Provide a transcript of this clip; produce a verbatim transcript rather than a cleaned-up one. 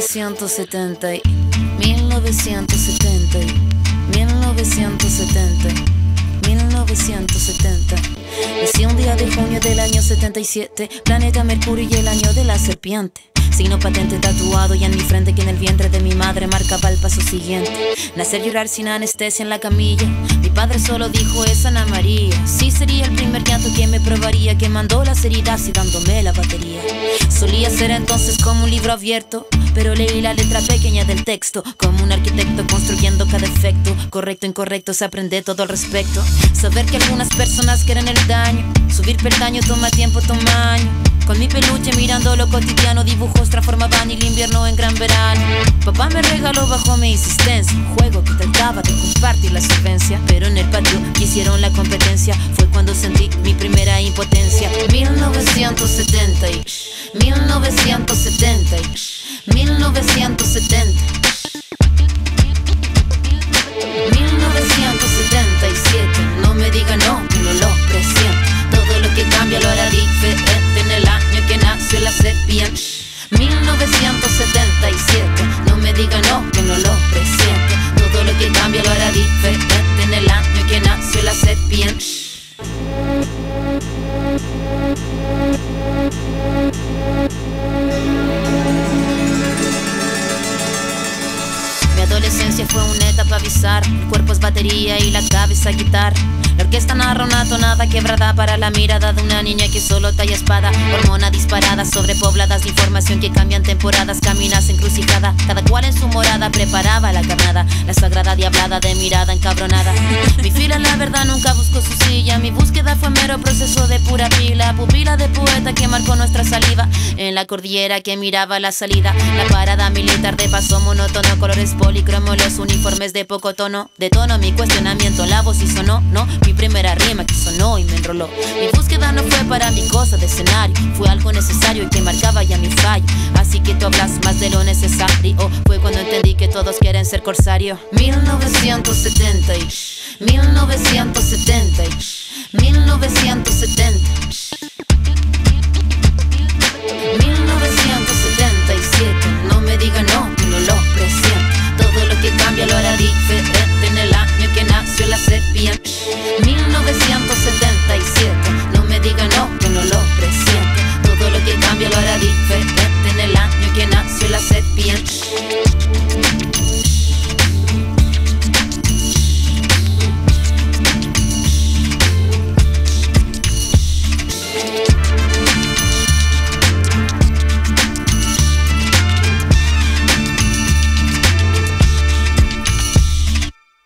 novecientos setenta, mil novecientos setenta, mil novecientos setenta, mil novecientos setenta. Nací un día de junio del año setenta y siete, planeta Mercurio y el año de la serpiente. Signo patente tatuado ya en mi frente que en el vientre de mi madre marcaba el paso siguiente. Nacer, llorar sin anestesia en la camilla. Mi padre solo dijo es Ana María. Sí sería el primer llanto que me probaría, que mandó las heridas y dándome la batería. Solía ser entonces como un libro abierto, pero leí la letra pequeña del texto, como un arquitecto construyendo cada efecto. Correcto, incorrecto, se aprende todo al respecto. Saber que algunas personas quieren el daño. Subir peldaño toma tiempo, toma años. Con mi peluche mirando lo cotidiano, dibujos transformaban el invierno en gran verano. Papá me regaló bajo mi insistencia un juego que trataba de compartir la solvencia, pero en el patio quisieron la competencia. Fue cuando sentí mi primera impotencia. mil novecientos setenta, mil novecientos setenta, mil novecientos setenta, mil novecientos setenta y siete. No me diga no, que no lo presiento. Todo lo que cambia lo hará diferente en el año que nació la serpiente. mil novecientos setenta y siete. No me diga no, que no lo presiento. Todo lo que cambia lo hará diferente en el año que nació la serpiente. Mi adolescencia fue una etapa bizarra. El cuerpo es batería y la cabeza guitarra. La orquesta narra una tonada quebrada para la mirada de una niña que solo talla espada. Hormona disparada, sobrepobladas de información que cambian temporadas. Caminas encrucijada, cada cual en su morada preparaba la carnada. La sagrada diablada de mirada encabronada. Mi fila la verdad nunca buscó su silla. Mi búsqueda fue mero proceso de pura pila. Pupila de poeta que marcó nuestra saliva en la cordillera que miraba la salida. La parada militar de paso monótono, colores policromos, los uniformes de poco tono. De tono mi cuestionamiento, la voz y sonó, no. Mi primera rima que sonó y me enroló. Mi búsqueda no fue para mi cosa de escenario, fue algo necesario y que marcaba ya mi fallo. Así que tú hablas más de lo necesario. Fue cuando entendí que todos quieren ser corsario. mil novecientos setenta, mil novecientos setenta, mil novecientos setenta.